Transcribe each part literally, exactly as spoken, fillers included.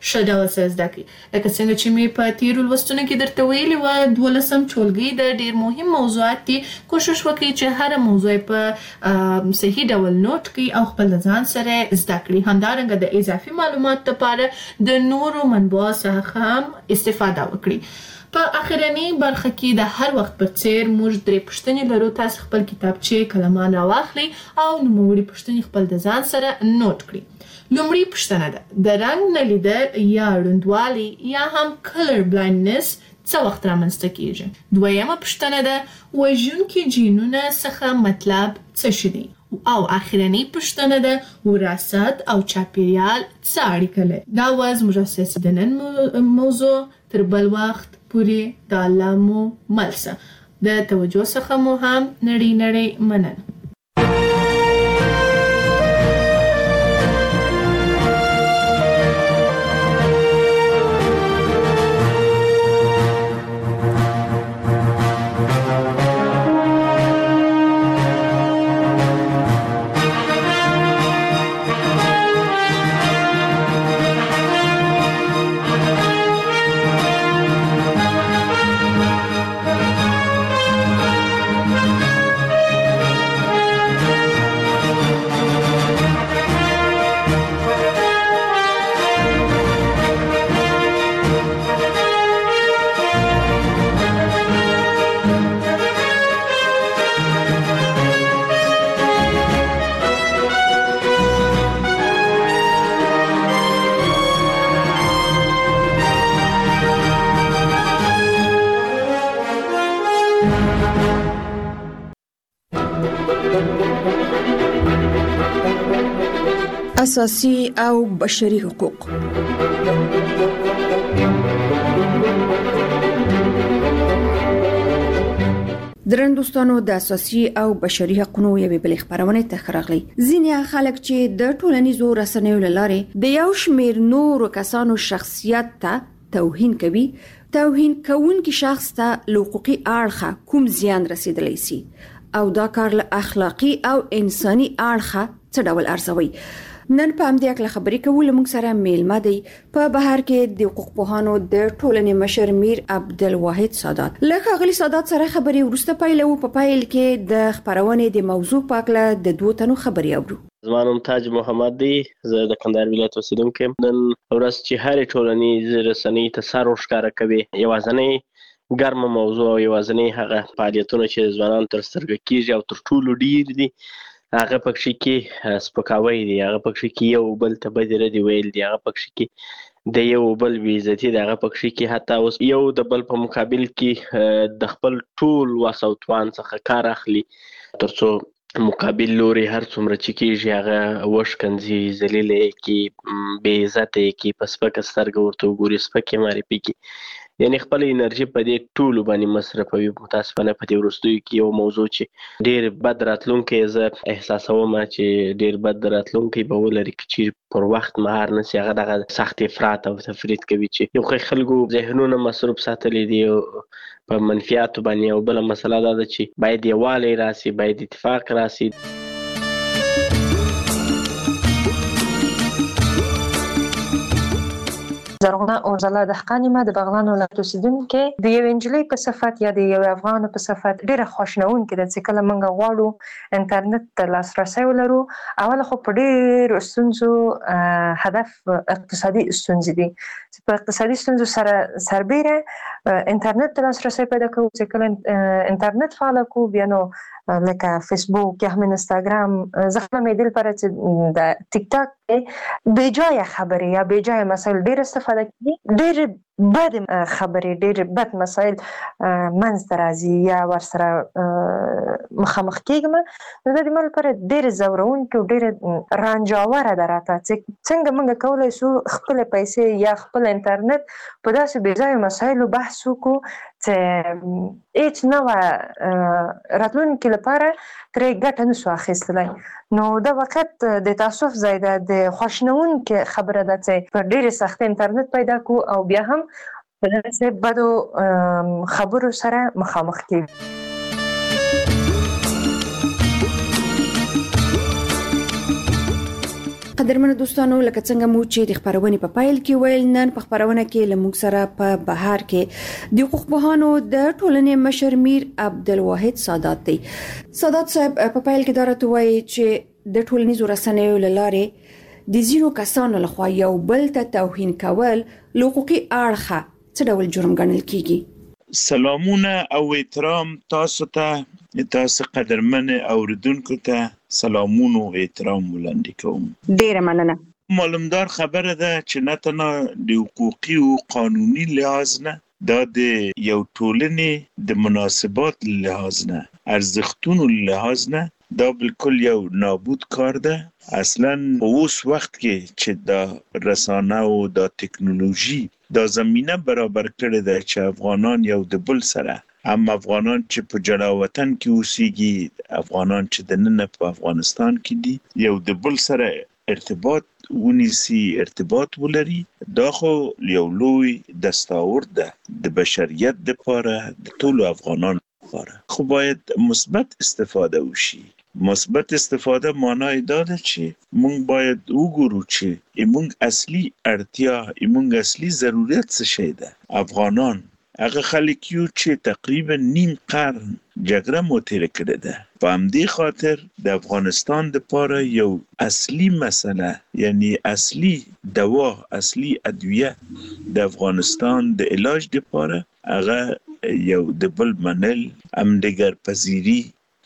ښه ډول سره زده کړي. لکه څنګه چې مې په تېرو لوستونو کې درته ویلي وه، دولسم ټولګي د ډېر مهم موضوعات دي. کوشش وکړئ چې هره موضوع په صحیح ډول نوٹ کړئ او خپل ځان سره زده کړئ. همدارنګه د اضافي معلوماتو لپاره د نورو منبعو څخه هم استفاده وکړئ. په اخرنۍ برخه کې د هر وخت په څیر موږ درې پوښتنې لرو. تاسو خپل کتابچې قلمان راواخلئ او نوموړي پوښتنې خپل د ځان سره نوٹ کړئ. لومړی پوښتنه ده: د رنګ نه لیدل یا ړندوالی یا هم کلر بلایندنس څه وخت رامنځته کیږي؟ دویمه پوښتنه ده: وژونکي جینونه څخه مطلب څه شي دی؟ او اخرنۍ پوښتنه ده: وراثت او چاپیریال څه اړیکه لري؟ دا و زموږ اساسي د نن موضوع. تر بل وخت پورې د الله مو ملسه. د توجه څخه مو هم نړۍ نړۍ مننه. اساسي او بشري حقوق. درن دوستانو، د اساسي او بشري حقوقو یوې بلې خبرونه ته راغلي. ځینې خلک چې د ټولنیزو رسنیو لارې د یو شمېر نورو کسانو شخصیت ته توهین کوي، توهین کوونکی شخص ته حقوقي اړخه کوم زیان رسیدلی سي او دا کار له اخلاقی او انساني اړخه څه ډول ارزوي؟ نن په همدې اړه خبرې کوو. موږ سره میلمه دی په بهر کې د حقوق پوهانو د ټولنې مشر میر عبدالواحد سادات. لکه غلی سادات سره خبرې ورسته پیلو. په پایل کې د خبرونې د موضوع په اړه د دوه تنو خبرې اورو. زما نوم تاج محمد دی، زه د کندهار ولایت اوسیدونکی یم. نن ورځ چې هرې ټولنیزې رسنۍ ته سر ورښکاره کوي، یوازینۍ ګرمه موضوع او یوازینۍ هغه فعالیتونه چې ځوانانو تر سترګه کېږي او تر ټولو ډېر دي، هغه پکښې کې سپکاوی دی، هغه پکښې کې یو بل ته بدې ردې ویل دي، هغه پکښې کې د یو بل بې عزتي ده، هغه پکښې کې حتی اوس یو د بل په مقابل کې د خپل ټول وس او توان څخه کار اخلي تر څو مقابل لوري هر څومره چې کېږي هغه وشکنځي، ذلیله یې کړي، بې عزته یې کړي، په سپکه سترګه ورته وګوري، سپکې معرفي کړي، یعنې خپل انرژي په دې ټولو باندې مصرفوي. متاسفانه په دې وروستیو کې یو موضوع چې ډېر بد راتلونکی زه احساسوم چې ډېر بد راتلونکی به ولري که چیرې پر وخت مهار نه سي، هغه دغه سخت افراط او تفرید کوي چې یو ښه خلکو ذهنونه مصروف ساتلی دي په منفیاتو باندې. او بله مسله دا ده چې باید یووالی راسي، باید اتفاق راسي. زرغونه اوزله دهقان ما د بغلان ولایت اوسیدونکې. د یو انجلۍ په صفت یا د یو افغان په صفت ډېره خواشنونکې ده چې کله موږ غواړو انټرنیټ ته لاسرسی ولرو. اوله خو په ډېرو ستونزو هدف اقتصادي ستونزې دي چې په اقتصادي ستونزو سره سربیره انټرنیټ ته لاسرسی پیدا کوو. چې کله انټرنیټ فعاله کوو بیا نو لکه فیسبوک یا هم انستاګرام، زه خپله مې دې لپاره چې د ټیک ټاک بې جایه خبرې یا بې جایه مسایل ډېر استفاده کوي، ډېرې بد خبرې، ډېر بد مسایل منځته راځي یا ورسره مخامخ کېږم. نو دا د ما لپاره ډېرې ځورونکې او ډېرې رنجاوره ده راته چې څنګه موږ کولی شو خپلې پیسې یا خپل انټرنیټ په داسې بې ځایه مسایلو بحث وکړو چې هیڅ نوعه راتلونکي لپاره ترې ګټه نشو اخیستلی. نو دا واقعیت د تاسف ځای ده، د خواشنونکې خبره ده چې په ډېرې سختۍ انټرنیټ پیدا کړو او بیا هم په داسې بدو خبرو سره مخامخ کېږو. قدرمنو دوستانو، لکه څنګه مو چې د خبرونې په پایل کې ویل، نن په خبرونه کې لموږ سره په بهار کې د حقوق پوهانو د ټولنې مشر میر عبدالواحد سادات دی. سادات صاحب په پایل کې دا راته وایي چې د ټولنیزو رسنیو له لارې د ځینو کسانو لخوا یو بل ته توهین کول له حقوقي اړخه څه ډول جرم ګڼل کیږي؟ سلامونه او احترام تاسو ته، تاسو قدرمن اوریدونکو ته سلامونه او احترام وړاندې کوم. ډیره مننه. معلومدار خبره ده چې نه تنها د حقوقي او قانوني لحاظ نه، دا د یو ټولنې د مناسبات لحاظ نه، ارزښتونو لحاظ نه، دا بالکل یو نابود کار ده. اصلا په اوس وخت کې چې دا رسانه او دا ټکنالوژي دا زمینه برابر کړې ده چې افغانان یو د بل سره، هم افغانان چې په جلا وطن کې اوسېږي، افغانان چې د نن په افغانستان کې دي، یو د بل سره ارتباط ونیسي، ارتباط ولري. دا خو یو لوی دستاورد ده د بشریت لپاره، د ټولو افغانانو لپاره. خو باید مثبت استفاده وشي. مثبت استفاده معنی دا ده چې مونږ باید وګورو چې مونږ اصلي اړتیا، مونږ اصلي ضرورت څه شی ده. افغانان هغه خلک یو چې تقریبا نیم قرن جګړه مو تېره کړې ده. په همدې خاطر د افغانستان لپاره یو اصلي مسله، یعنی اصلي دوا، اصلي ادویه د افغانستان د علاج لپاره هغه یو د بل منل، همدیگر پذیری.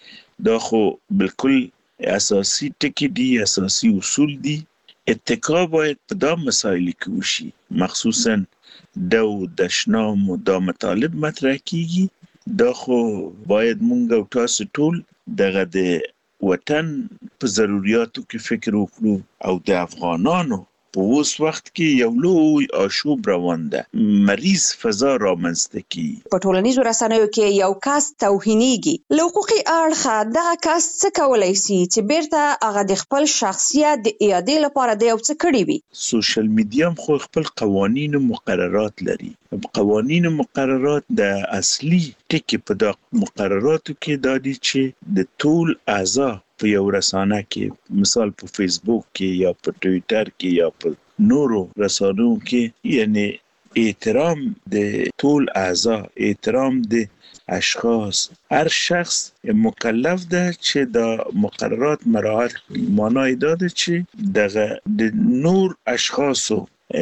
دا خو بالکل اساسی ټکی دي، اساسی اصول دي. اتکا باید په دا مسائل کې وشي، مخصوصا د دشنام او د مطالب مطرح کیږي. دا خو باید مونږ او تاسو ټول دغه د وطن په ضرورتو کې فکر وکړو، او د افغانانو په اوس وخت کې یو لوی آشوب روان ده، مریض فضا رامنځته کی. په ټولنیزو رسنیو کې یو کس توهینېږي، له حقوقي اړخه دغه کس څه کولای شي چې بیرته هغه د خپل شخصیت د اعادې لپاره د یو څه کړی وي؟ سوشل میډیا خو خپل قوانین او مقررات لري. قوانین او مقررات د اصلي ټکی په د مقرراتو کې دا دي چې د ټول اعضا په یو رسانه کې، مثال په فیسبوک کې یا په ټویټر کې یا په نورو رسانو کې، یعنی احترام د ټول اعضا، احترام د اشخاص، هر شخص مکلف ده چې د مقررات مراعات کړي. معنی دا ده چې دغه د نور اشخاصو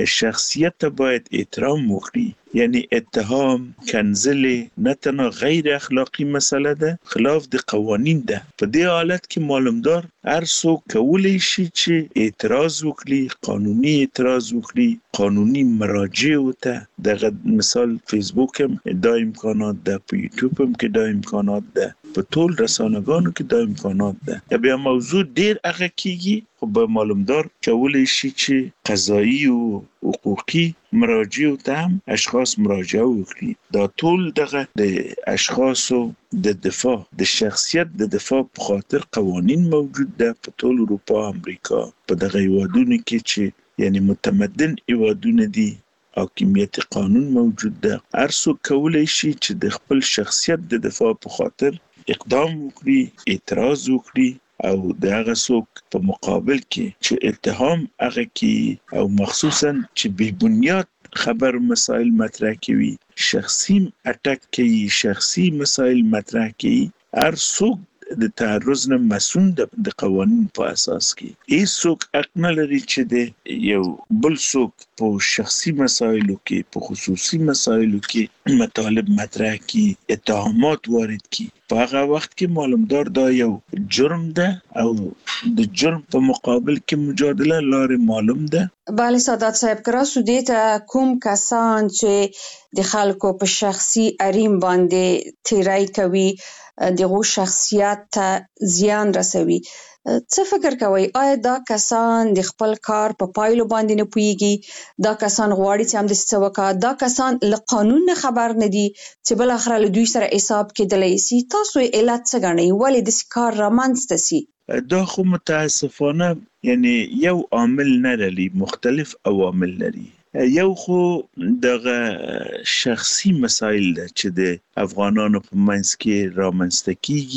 شخصیت باید احترام وکړي. یعنی اتهام، کنځلې نه تنها غیر اخلاقی مسله ده، خلاف د قوانین ده. په دې حالت کې معلومدار هر څوک کولی شي چې اعتراض وکړي، قانوني اعتراض وکړي، قانوني مراجع ته. دغه مثال فیسبوک هم دا امکانات ده، په یوټیوب هم کې دا امکانات ده، په ټول رسانه‌ګانو کې دا امکانات ده. بیا موضوع ډیر هغه کیږي، خو به معلومدار کولی شي چې قضایي او حقوقي مراجع ته هم اشخاص مراجعه وکړي. دا ټول دغه د اشخاصو د دفاع د شخصیت د دفاع په خاطر قوانین موجود ده په ټول اروپا، امریکا، په دغه هیوادونو کې چې یعنی متمدن هیوادونه دي، حاکمیت قانون موجود ده. هر څوک کولی شي چې د خپل شخصیت د دفاع په خاطر اقدام وکړي، اعتراض وکړي، او د هغه څوک په مقابل کې چې اتهام هغه کې، او مخصوصا چې بې بنیاد خبر مسائل مطرح کوي، شخصي اٹک کوي، شخصي مسائل مطرح کوي، هر څوک د تعرض نه مسون د قوانین په اساس کې. هیڅ څوک حق نه لري چې د یو بل څوک په شخصي مسایلو کې، په خصوصي مسایلو کې مطالب مطرح کړي، اتهامات وارد کړي. په هغه وخت کې معلومدار دا یو جرم ده، او د جرم په مقابل کې مجادله لارې معلوم ده. بله سادات صاحب، کراسو دیتا کوم کسان چې د خلکو په شخصي حریم باندې تیری کوي، دغه شخصیت ته زیان رسوي، څه فکر کوي؟ آیا دا کسان د خپل کار په پایلو باندې نه پوهیږي؟ دا کسان غواړي چې هم د څه وکړي؟ دا کسان له قانون نه خبر نه دي چې بل اخر له دوی سره حساب کېدلی شي؟ تاسو علت څه ګڼئ؟ ولې داسې کار رامنځته شي؟ دا خو متاسفانه یعنی یو عامل نه لري، مختلف عوامل لري. یو خو دغه شخصي مسایل ده چې د افغانانو په منځ کې رامنځته کیږي،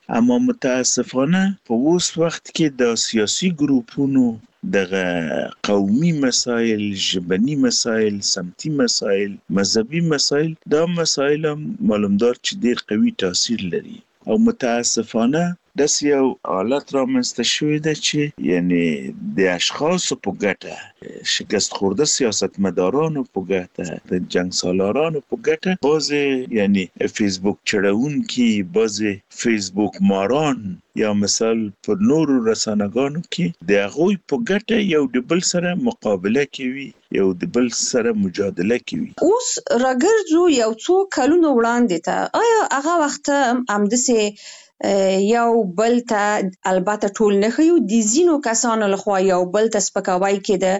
اما متاسفانه په اوس وخت کې د سیاسي ګروپونو دغه قومي مسائل، ژبني مسائل، سمتي مسائل، مذهبي مسائل، دا مسائل هم معلومدار چې ډیر قوي تاثیر لري او متاسفانه داسې یو حالت رامنځته شوی ده چې یعنی د اشخاصو په ګټه، شکست خورده سیاستمدارانو په ګټه، د جنګ سالارانو په ګټه، بعضې یعنی فیسبوک چړونکي، بعضې فیسبوک ماران یا مثال په نورو رسانه‌ګانو کې د هغوی په ګټه یو د بل سره مقابله کوي، یو د بل سره مجادله کوي. اوس راګرځو یو څو کلونو وړاندې ته، آیا هغه وخت همداسې یو بل ته البته ټول نه خيو د زینو کسانو لخوا یو بل ته سپکاوی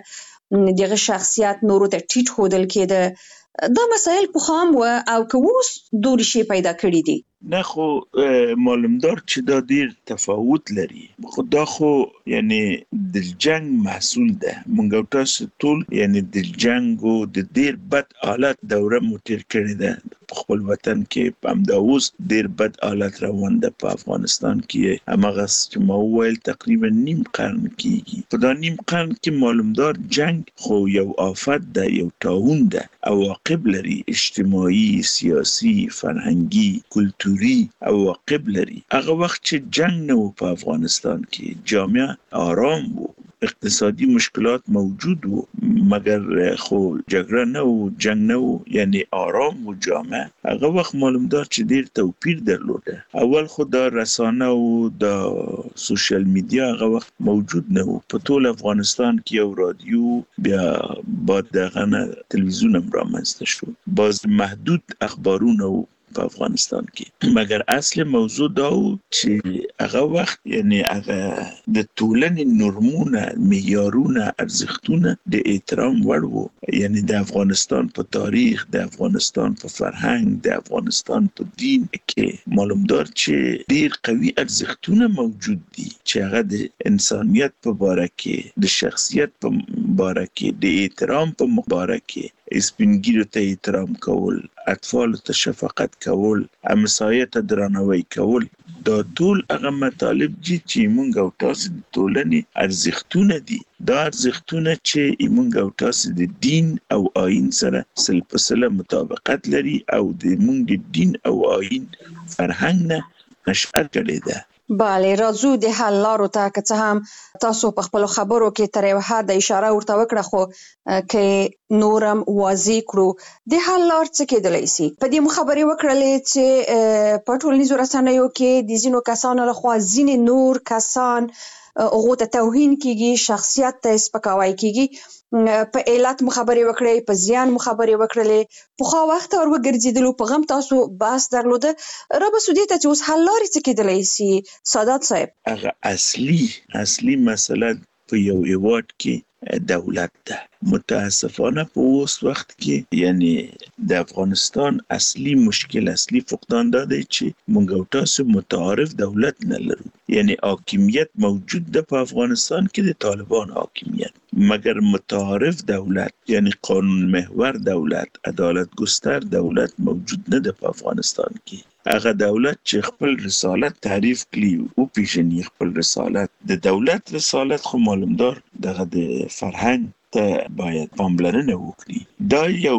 کېده، دغه شخصیت نورو ته ټیټ ښودل کېده، دا مسایل په خام و او که اوس دوري شي پیدا کړي دي؟ نه خو معلومدار چې دا ډیر تفاوت لري، خو دا خو یعنی د جنگ محصول ده. مونږ تاسو ټول یعنی د جنگ او د ډیر بد حالت دوره مو تیر کړې ده په خپل وطن کې. په همدا اوس ډیر بد حالت روان ده په افغانستان کې. هماغه چې ما وویل تقریبا نیم قرن کېږي. په دا نیم قرن کې معلومدار جنگ خو یو آفت ده، یو طاعون ده، عواقب لري، اجتماعي، سیاسي، فرهنګي، کلتوري عواقب لري. هغه وخت چې جنگ نه و په افغانستان کې، جامعه آرام و، اقتصادي مشکلات موجود و، مگر خو جګړه نه و، جنگ نه و، یعنی آرام و جامعه. هغه وخت معلومدار چې ډیر توپیر درلوده. اول خو دا رسانه او دا سوشل میډیا هغه وخت موجود نه و. په ټول افغانستان کې یو رادیو، بیا بعد دغه نه تلویزیون هم رامنځته شو، باز محدود اخبارونه و په افغانستان کې. مګر اصل موضوع دا و چې هغه وخت یعنی هغه د ټولنې نورمونه، معیارونه، ارزښتونه د احترام وړ وو. یعنی د افغانستان په تاریخ، د افغانستان په فرهنګ، د افغانستان په دین کې معلومدار چې ډیر قوي ارزښتونه موجود دي چې هغه د انسانیت په باره کې، د شخصیت په باره کې، د احترام په باره کې، سپینګیرو ته احترام کول، اطفال ته شفقت کول، همسایه ته درناوی کول، دا ټول هغه مطالب دي چې موږ او تاسو د ټولنې ارزښتونه دي. دا ارزښتونه چې موږ او تاسو د دین او آیین سره سل په سله مطابقت لري او د موږ د دین او آیین فرهنګ نه نشأت کړې ده. بله، راځو د حل لارو ته. که څه هم تاسو په خپلو خبرو کې تر یو حده اشاره ورته وکړه، خو که نورم واضح کړو د حل لار څه کېدلی سي. په دې مو خبرې وکړلې چې په ټولنیزو رسنیو کې د ځینو کسانو لخوا ځینې نور کسان هغو ته توهین کېږي، شخصیت ته سپکاوی کېږي. په علت مو خبرې وکړې، په زیان مو خبرې وکړلې، پخوا وخت ور وګرځېدلو، په غم تاسو بحث درلوده. را به سو دې ته چې اوس حل لارې څه کېدلی سي سادات صاحب؟ هغه اصلي اصلي مسله په یو هیواد کې دولت ده. متاسفانه په اوس وخت کې یعنی د افغانستان اصلي مشکل، اصلي فقدان دا دی چې موږ او تاسو متعارف دولت نه لرو. یعنی حاکمیت موجود ده په افغانستان کې، د طالبان حاکمیت، مگر متعارف دولت یعنی قانون محور دولت، عدالت گستر دولت موجود نه ده په افغانستان کې. هغه دولت چې خپل رسالت تعریف کړي او پیژني خپل رسالت، د دولت رسالت خو معلومدار دغه د فرهنګ ته باید پاملرنه وکړي. دا یو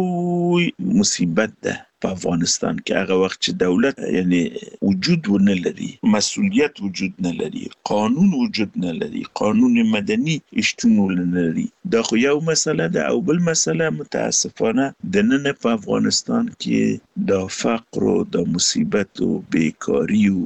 لوی مصیبت ده په افغانستان کې. هغه وخت چې دولت یعنی وجود ونه لري، مسؤلیت وجود نه لري، قانون وجود نه لري، قانون مدني شتون نه لري، دا خو یو مسله ده. او بل مسله متاسفانه د نن په افغانستان کې د فقر او د مصیبت او بیکاری او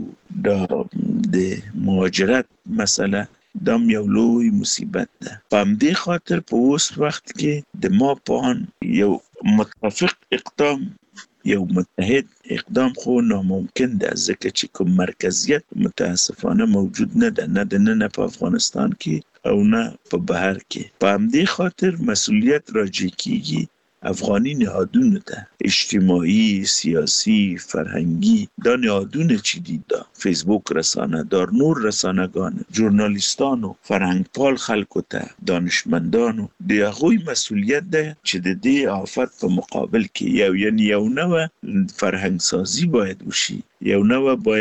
د مهاجرت مسله دام یو لوی مصیبت ده. په همدې خاطر په اوس وخت کې د ما پان یو متفق اقدام، یو متحد اقدام خو ناممکن ده، ځکه چې کوم مرکزیت متاسفانه موجود نه ده، نه د نن په افغانستان کې او نه په بهر کې. په همدې خاطر مسؤلیت راجع کیږي افغانی نهادونو ته، اجتماعي، سیاسی، فرهنګي. دا نهادونه چې دي، دا فیسبوک رسانه، دا نور رسانه‌ګان، ژورنالیستانو، فرهنګپال خلکو ته، دانشمندانو، د هغوی مسؤلیت ده چې د دې آفت په مقابل کې یو یعنی یو نوع فرهنګ سازی باید وشي، یو نوع باید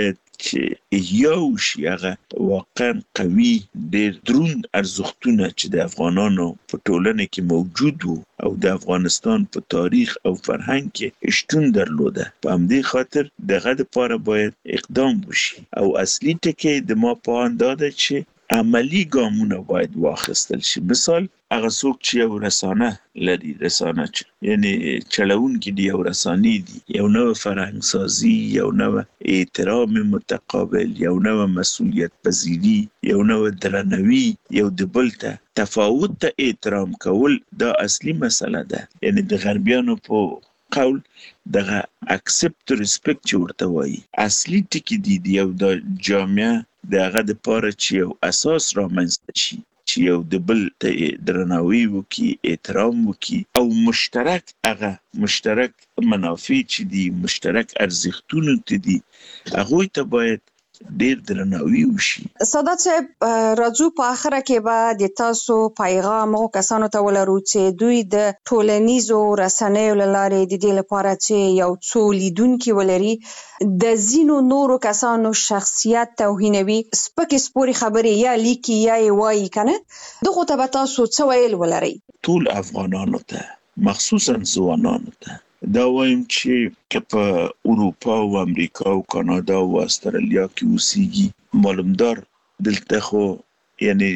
چې یو شي هغه واقعا قوي ډېر دروند ارزښتونه چې د افغانانو په ټولنه کې موجود وو او د افغانستان په تاریخ او فرهنګ کې شتون درلوده. په همدې خاطر دغه لپاره باید اقدام وشي او اصلي ټکی د ما په اند دا ده چې عملی ګامونه باید واخیستل شي. مثال هغه څوک چې یو رسانه لري، رسانه چې یعنی چلوونکي دی یو رسانې دي، یو نوې فرهنګ سازي، یو نوې احترام متقابل، یو نوې مسؤلیت پذیری، یو نوې درناوی، یو د بل ته تفاوت ته احترام کول، دا اصلي مسله ده. یعنی د غربیانو په قول دغه اکسپټ ریسپیکټ چې ورته وایي اصلي ټکی دی دی یو د جامعه دغه د پاره چې یو اساس رامنځته شي چې یو د بل ته درناوی وکي، احترام وکي او مشترک هغه مشترک منافع چې دي، مشترک ارزښتونه ته دي، هغه ته باید ډیر درناوی وشي. سادات صاحب، راځو په اخره کې به د تاسو پیغام او کسانو ته ولرو چې دوی د ټولنیزو رسنیو لارې د دې لپاره چې یو څو لیدونکي ولري د زینو نورو کسانو شخصیت توهینوي، سپکې سپوري خبرې یا لیکي یا وایي کنه، دغه ته به تاسو څه ویل ولرئ؟ ټول افغانانو ته، مخصوصا ځوانانو ته دا وایم چې که په اروپا او امریکا او کانادا او استرالیا کې اوسېږي، معلومدار دلته خو یعنی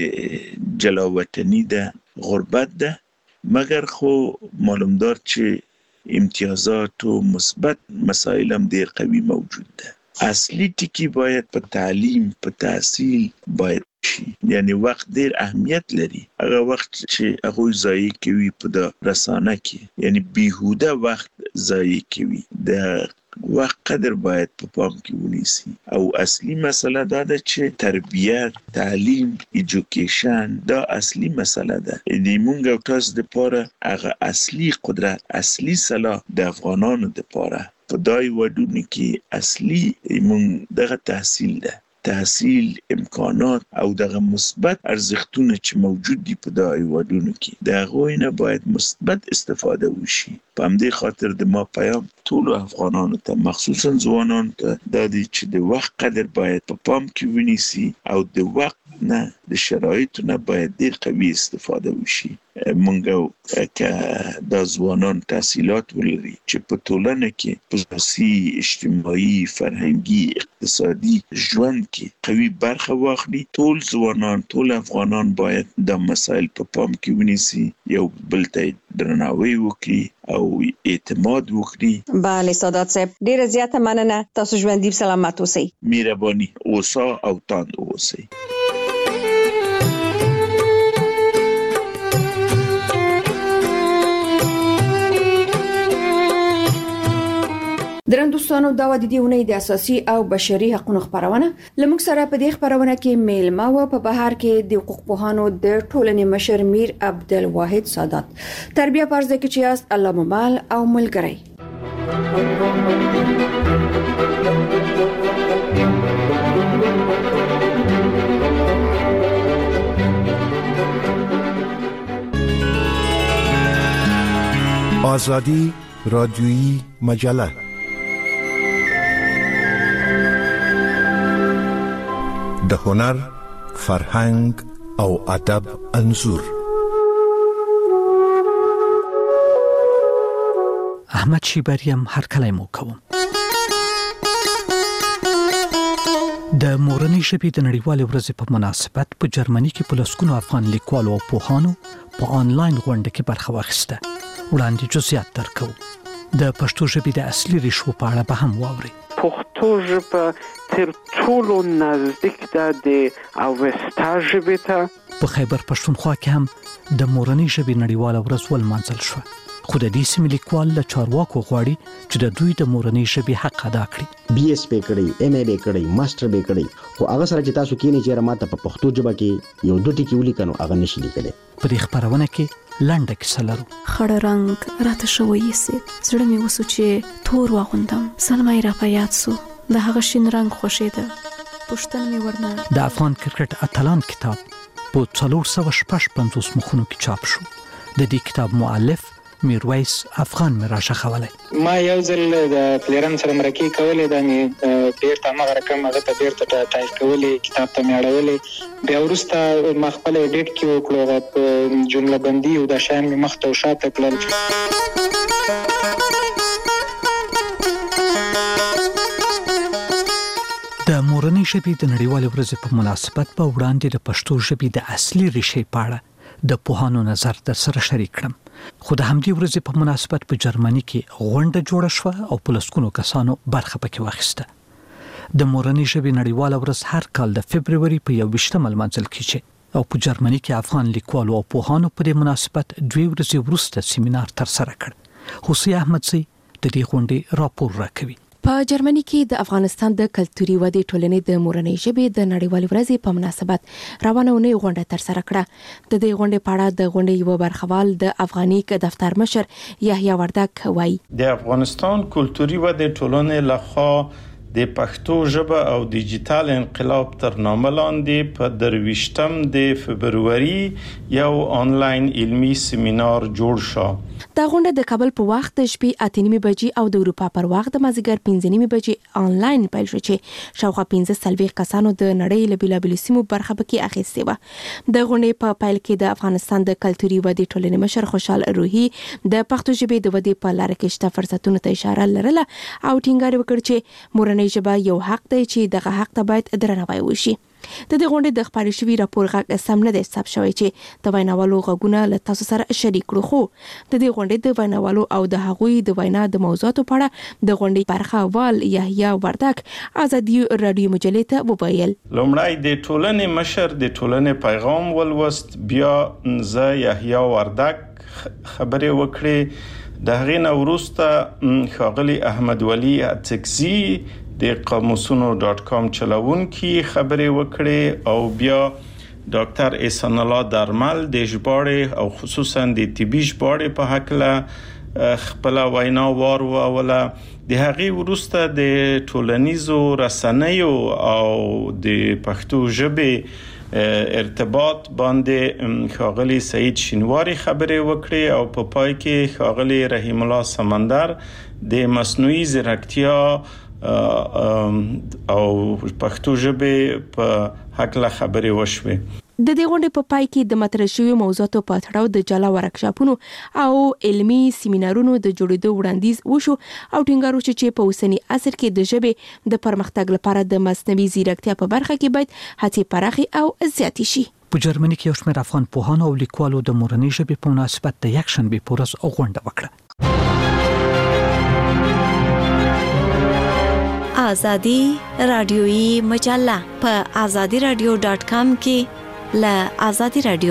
جلاوطني ده، غربت ده، مګر خو معلومدار چې امتیازات او مثبت مسائل هم ډېر قوي موجود ده. اصلي ټکی باید په تعلیم، په تحصیل باید شي. یعنی وخت ډیر اهمیت لري. هغه وخت چې هغه ضایع کوي په د رسانه کې، یعنی بیهوده وخت ضایع کوي، د وخت قدر باید په پام کې ونیسي. او اصلي مسله دا ده چې تربیت، تعلیم، ایجوکیشن دا اصلي مسله ده. د مونږ او تاسو لپاره هغه اصلي قدرت، اصلي سلاح د افغانانو لپاره په دای ودونه کې اصلي مونږ دغه تحصیل ده. تحصیل، امکانات او دغه مثبت ارزښتونه چې موجود دي په دغه هیوادونو کې، د هغوی نه باید مثبت استفاده وشي. په همدې خاطر د ما پیام ټولو افغانانو ته، مخصوصا ځوانانو ته دا دی چې د وخت قدر باید په پام کې ونیسي او د وخت نه، د شرایطو نه باید ډېر قوي استفاده وشي. مونږ که دا ځوانان تحصیلات ولري چې په ټولنه کې په سیاسي، اجتماعي، فرهنګي، اقتصادي ژوند کې قوي برخه واخلي، ټول ځوانان، ټول افغانان باید دا مسایل په پام کې ونیسي، یو بل ته درناوی وکړي او اعتماد وکړي. بله سادات صاحب، ډیره زیاته مننه. تاسو ژوندي سلامت اوسئ. مهرباني اوسه او تاند اوسئ. درندوستانو، دا و د دې اونۍ د اساسي او بشري حقوقو خبرونه. لمک سره په دې خبرونه کې میلمه و په بهر کې د حقوق پوهانو د ټولنې مشر میر عبدالواحد سادات. تربیه فرض کې چې است الله ممال او ملګری. آزادی رادیویی مجله د هنر، فرهنګ او ادب انځور. احمد شیبریم هر کله مو کوم. د مورنۍ ژبې د نړیوالې ورځې په مناسبت په جرمني کې په لسګونو افغان لیکوالو او پوهانو په آنلاین غونډه کې برخه واخیسته. وړاندې جزئیات درکو. د پښتو ژبې د اصلي ریښو په اړه به هم واورئ. پښتو ژبه تر ټولو نزدیک ده د اوستا ژبې ته. په خیبر پښتونخوا کې هم د مورنۍ ژبې نړیواله ورځ ولمانځل شوه. خو د دې سیمې لیکوال له چارواکو غواړي چې د دوی د مورنۍ ژبې حق ادا کړي. بي اس پی کړی، ایم ای بي کړی، ماستر بي کړی، خو هغه سره چې تاسو کینې چې راته په پښتو ژبه کې یو دوه ټکي ولیکنو هغه نشي لیکلی. په دې خبرونه کې لنډه کیسه لرو. خړ رنگ راته شوی سي، زړه مې وسو چې تور واغوندم. سلمای را پیات سو، د هغه شین رنگ خوښیده. پښتن مې ورنه. د افغان کرکټ اتلان کتاب په څلور سوه شپږ پنځوس مخونو کې چاپ شو. د دې کتاب مؤلف میرویس افغان می راښخولی. ما یو ځل د پلیرن سره مرکې کولې، دا مې بیرته هماغه رقم هغه ته بیرته ټایپ کولې، کتاب ته مې اړولې. بیا وروسته ما خپل ایډیټ کې وکړو، هغه په جمله بندي او دا شیان مې مخ ته او شاته کړل. د مورنۍ ژبې د نړیوالې ورځې په مناسبت په وړاندې د پښتو ژبې د اصلي ریښې په اړه د پوهانو نظر در سره شریک کړم. خو د همدې ورځې په مناسبت په جرمني کې غونډه جوړه شوه او په لسګونو کسانو برخه پکې واخیسته. د مورنۍ ژبې نړیواله ورځ هر کال د فبروري په یوویشتمه لمانځل کیږي او په جرمني کې افغان لیکوالو او پوهانو په دې مناسبت دوی ورځې وروسته سیمینار ترسره کړ. حسین احمدزی د دې غونډې راپور راکوي. په جرمني کې د افغانستان د کلتوري ودې ټولنې د مورنۍ ژبې د نړیوالې ورځې په مناسبت روانه اونۍ غونډه ترسره کړه. د دې غونډې په اړه د غونډې یو برخوال د افغاني دفتر مشر یحیی وردک وایي: د افغانستان کلتوري ودې ټولنې لخوا د پښتو ژبه او ډیجیټل انقلاب تر نامه لاندې په درویشتم د فبروري یو آنلاین علمي سیمینار جوړ شو. دا غونډه د کابل په وخت د شپې اته نیمې بجې او د اروپا پر وخت د مازیګر پنځه نیمې بجې آنلاین پیل شو چې شاوخوا پنځه څلوېښت کسانو د نړۍ له بېلابېلو سیمو برخه پکې اخیستې وه. د غونډې په پیل کې د افغانستان د کلتوري ودې ټولنې مشر خوشحال روحي د پښتو ژبې د ودې په لاره کې شته فرصتونو ته اشاره لرله او ټینګار وکړ چې مورنۍ ژبه یو حق دی چې دغه حق ته باید درناوی وشي. د دې غونډې د خبري شوی راپور غږ سم نه دی ثبت شوی چې د ویناوالو غږونه له تاسو سره شریک کړو. خو د دې غونډې د ویناوالو او د هغوی د وینا د موضوعاتو په اړه د غونډې برخوال یحیی وردک ازادي رادیو مجلې ته وویل: لومړی د ټولنې مشر د ټولنې پیغام ولوست، بیا زه یحیی وردک خبرې وکړې. د هغې نه وروسته ښاغلي احمد ولی اڅکزي د قاموسونو ډاټ کام چلوونکي خبرې وکړې او بیا ډاکټر احسان الله درمل د ژباړې او خصوصا د طبي ژباړې په هکله خپل وینا واروله. د هغې وروسته د ټولنیزو رسنیو او د پښتو ژبې ارتباط باندې ښاغلي سعید شینواری خبرې وکړې او په پای کې ښاغلي رحیم الله سمندر د مصنوعي ځیرکتیا او پښتو ژبې په هکله خبرې وشوې. د دې غونډې په پای کې د مطرح شویو موضوعاتو په تړاو د جلا ورکشاپونو او علمي سیمینارونو د جوړېدو وړاندیز وشو او ټینګار وشو چې په اوسني عصر کې د ژبې د پرمختګ لپاره د مصنوعي ځیرکتیا په برخه کې باید هڅې پراخي او زیاتې شي. په جرمني کې یو شمېر افغان پوهانو او لیکوالو د مورنۍ ژبې په مناسبت د یکشنبې په ورځ غونډه وکړه. آزادي رادیویی مجله په آزادي رادیو ډاټ کام کې لا آزادي رادیو.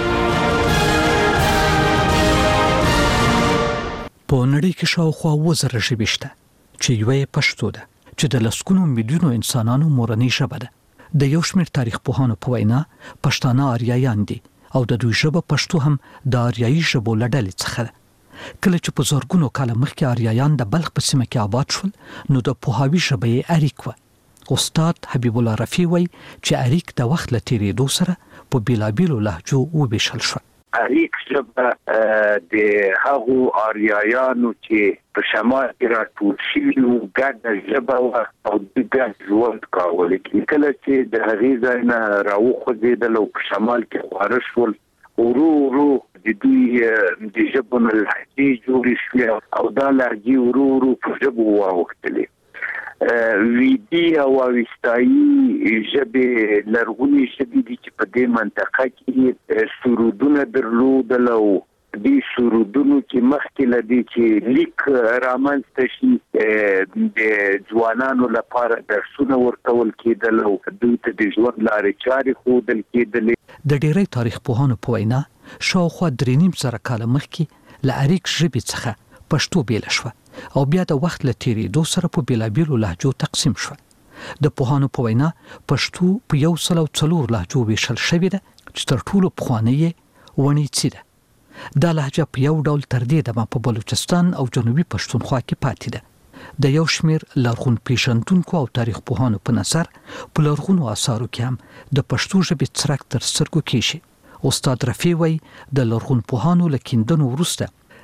په نړۍ کې شاوخوا وزره ژبې شته چې یوه یې پښتو ده چې د لسګونو میلیونو انسانانو مورنۍ ژبه ده. د یو شمېر تاریخ پوهانو په وینا پښتانه آریایان دي او د دوی ژبه پښتو هم د آریایي ژبو له ډلې څخه ده. کله چې په زرګونو کاله مخکې آریایان د بلخ په سیمه کې آباد شول نو د پوهاوي ژبه یې اریک وه. استاد حبیب الله رفیع وایي چې اریک د وخت له تیریدو سره په بیلابیلو لهجو وویشل شو. اریک ژبه د هغو آریایانو چې په شمال کې راټول شوي وو ګډه ژبه وه او دوی ګډ ژوند کاوه. لیکن کله چې د هغې ځای نه راوخوځېدل او په شمال کې خواره شول ورو ورو د دوی د ژبو نه لهجې جوړې شوې او دا لهجې ورو ورو په ژبو واوښتلې. ویدي او اوستایي ژبې لرغونې ژبې دي چې په دې منطقه کې سرودونه درلودل او دې سرودونو کې مخکې له دې چې لیک رامنځته شي د ځوانانو لپاره درسونه ورکول کېدل او دوی ته د ژوند لارې چارې ښودل کېدلې. د ډېری تاریخ پوهانو په وینا شاوخوا درې نیم زره کاله مخکې له اریک ژبې څخه پښتو بیله شوه او بیا د وخت له تیریدو سره په بیلابیلو لهجو تقسیم شوه. د پوهانو په وینا پښتو په یو سل او څلور لهجو ویشل شوې ده چې تر ټولو پخوانۍ یې ونیڅي ده. دا لهجه په یو ډول تر دې دمه په بلوچستان او جنوبي پښتونخوا کې پاتې ده. د یو شمېر لرغون پیژندونکو او تاریخ پوهانو په نظر په لرغونو آثارو کې هم د پښتو ژبې څرک تر سترګو کېږي. استاد رفیع وایي د لرغون پوهانو له کیندنو وروسته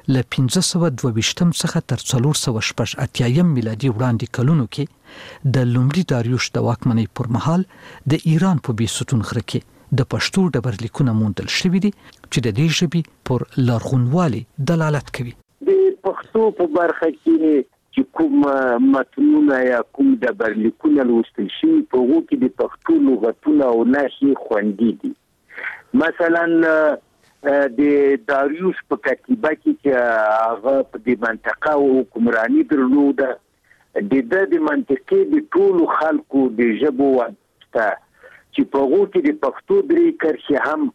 له پنځه سوه دوه ویشتم څخه تر څلور سوه شپږ اتیایم میلادي وړاندې کلونو کې د لومړي داریوش د واکمنۍ پر مهال د ایران په بیستون غره کې د پښتو ډبرلیکونه موندل شوي دي چې د دې ژبې پر لرغونوالي دلالت کوي. د پښتو په برخه کې چې کوم متنونه یا کوم ډبرلیکونه لوستل شوي په هغو کې د پښتو لغتونه او نښې خوندي دي. مثلا د داریوش په کتیبه کې چې هغه په دې منطقه او حکمراني درلوده د د د منطقې د ټولو خلکو د ژبو واسطه چې په هغو کې د پښتو درې کرښې هم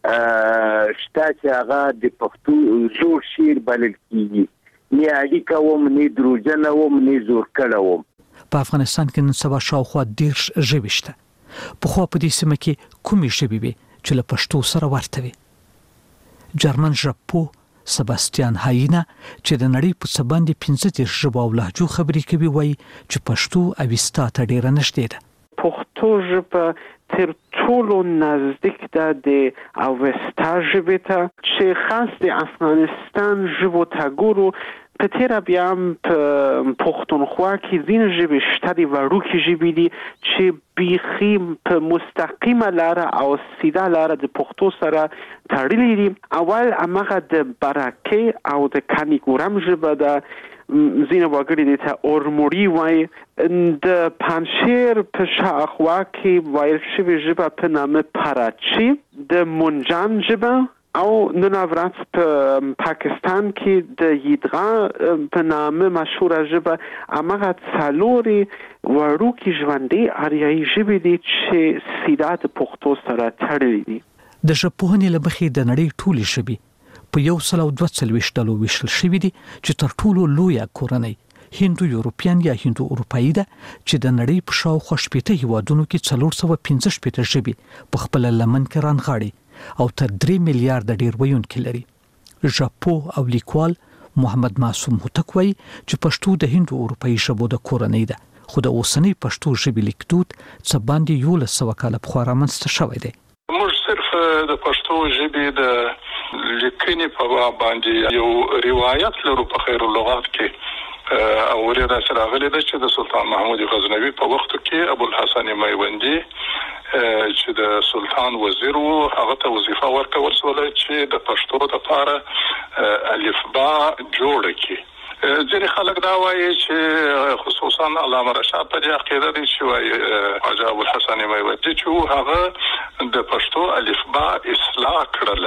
شته چې هغه د پښتو زوړ شعر بلل کېږي. نه اړیکه وم نه دروژنه وم نه زور کړه وم. په افغانستان کې نن سبا شاوخوا دېرش ژبې شته. پخوا په دې سیمه کې کومې ژبې وې چې له پښتو سره ورته وي؟ جرمن ژبپوه سباستیان هاینا چې د نړۍ په څه باندې پنځه دېرش ژبو او لهجو خبرې کوي وایي چې پښتو اوستا ته ډېره نږدې ده. پښتو ژبه تر ټولو نزدیک ده د اوستا ژبې ته چې خاص د افغانستان ژبو ته ګورو. په تیره بیا هم په پښتونخوا کې ځینې ژبې شته دي وړوکې ژبې دي چې بیخي په مستقیمه لاره او سیده لاره د پښتو سره تړلي دي. اول هماغه د برکې او د کانیګورم ژبه ده، ځینې وګړي دې ته اورموړي وایي. د پنجشیر په شاوخوا کې ویل شوې ژبه په نامه پراچی، د منجان ژبه، او نن ورځ په پاکستان کې د یدغا په نامه مشهوره ژبه. هماغه څلورې وړوکې ژوندۍ اریایي ژبې دي چې سیده د پښتو سره تړلي دي. د ژبپوهنې له مخې د نړۍ ټولې ژبې په یو سل او دوه څلوېښت ډلو ویشل شوي دي چې تر ټولو لویه کورنۍ هندو یورپین یا هندو اروپایي ده چې د نړۍ په شاوخوا شپېته هیوادونو کې څلور سوه پنځه شپېته ژبې په خپله لمن کې رانغاړي او تر درې میلیارډه ډېر ویونکي لري. ژبپوه او لیکوال محمد معصوم هوتک وایي چې پښتو د هندو اروپایي ژبو د کورنۍ ده، خو د اوسنۍ پښتو ژبې لیکدود څه باندې یولس سوه کاله پخوا رامنځته شوی دی. موږ صرف د پښتو ژبې د لیکنې په باب باندې یو روایت لرو په خیر اللغات کې، او ورته سره غلي ده چې د سلطان محمود غزنوي په وخت کې ابوالحسن میوندي چې د سلطان وزیر وو هغه ته وظیفه ورکول شوه چې د پښتو لپاره الفبا جوړ کړي. ځینې خلک دا وایي چې خصوصا علامه رشاد په دې عقیده دي چې وایي حاجي ابوالحسن میوندي چې هغه د پښتو الفبا اصلاح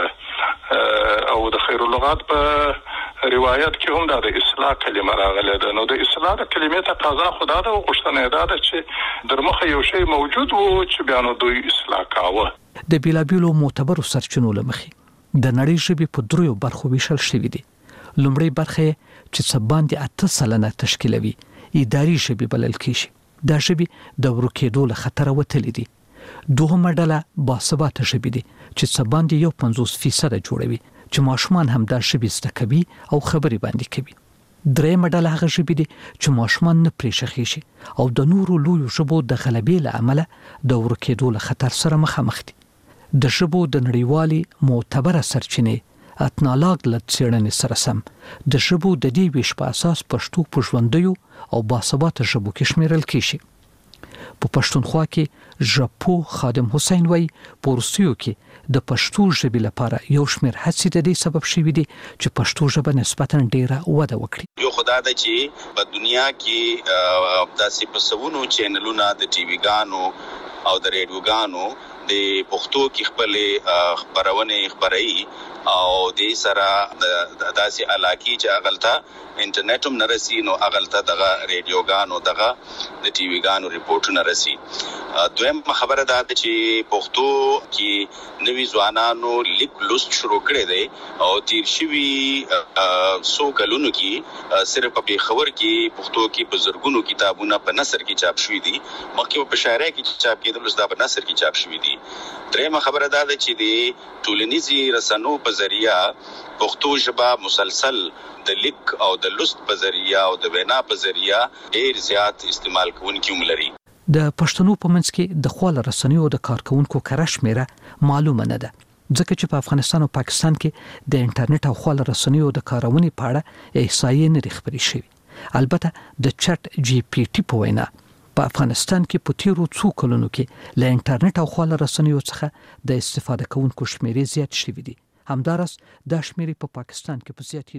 کړله، او د خیر اللغات په روایت کې هم دا د اصلاح کلمه راغله ده. نو د اصلاح د کلمې تقاضا خدا ده او غوښتنه ده چې در مخه یو شی موجود وو چې بیا نو دوی اصلاح کاوه. د بیلابیلو معتبرو سرچینو له مخې د نړۍ ژبې په دریو برخو ویشل شوي دي. لومړی برخه چې څه باندې اته سلنه تشکیلوي اداري ژبې بلل کېږي. دا ژبې د ورکېدو له خطره وتلې دي. دوهمه ډله باثباته ژبې دي چې څه باندې یو پنځوس فیصده جوړوي چې ماشومان هم دا ژبې زده کوي او خبرې باندې کوي. درېیمه ډله هغه ژبې دي چې ماشومان نه پرې شخیږي او د نورو لویو ژبو د غلبې له امله د ورکېدو له خطر سره مخامخ دي. د ژبو د نړیوالې معتبره سرچینې اتنالاګ له څېړنې سره سم د ژبو د دې ویش په اساس پښتو په ژوندیو او باثباته ژبو کې شمیرل کېږي. په پښتونخوا کې ژبپوه خادم حسین وایي په وروستیو کې د پښتو ژبې لپاره یو شمېر هڅې د دې سبب شوي دي چې پښتو ژبه نسبتاً ډېره وده وکړي. یو خدا ده چې په دنیا کې داسې په سوونو چینلونه د ټي وي ګانو او د ریډیوګانو د پښتو کې خپل خبرونه خبري او د سره د داسې علاقې چې اغلطه انټرنیټ هم نرسي، نو اغلطه دغه ریډیوګانو دغه د ټي وي ګانو ریپورټونه رسي. دویم خبره ده چې پښتو کې نوي ځوانانو لیک لوست شروع کړي دي او تیر شوي څو کلونو کې صرف په خبر کې پښتو کې په زرګونو کتابونه په نثر کې چاپ شوي دي، مخکې په شاعرۍ کې چاپ کېدل، اوس دا په نثر کې چاپ شوي دي. درېیمه خبره ده چې د ټولنیزي رسنیو په ذریعہ پښتو ژبه مسلسل د لیک او د لوست په ذریعہ او د وینا په ذریعہ ډېر زیات استعمال کوونکي هم لري. د پښتنو په منځ کې د خپل رسنیو د کارکونکو کره شمیره معلومه نه ده. ځکه چې په افغانستان او پاکستان کې د انټرنیټ او خواله رسنیو د کارونې په اړه احصایې نه خبرې شوې. البته د چټ جی پی ټي په وینا په افغانستان کې په تیرو څو کلونو کې له انټرنیټ او خواله رسنیو څخه د استفاده کوونکو شمیرې زیات شوې دي. همدارس د شمیرې په پاکستان کې په زیاتې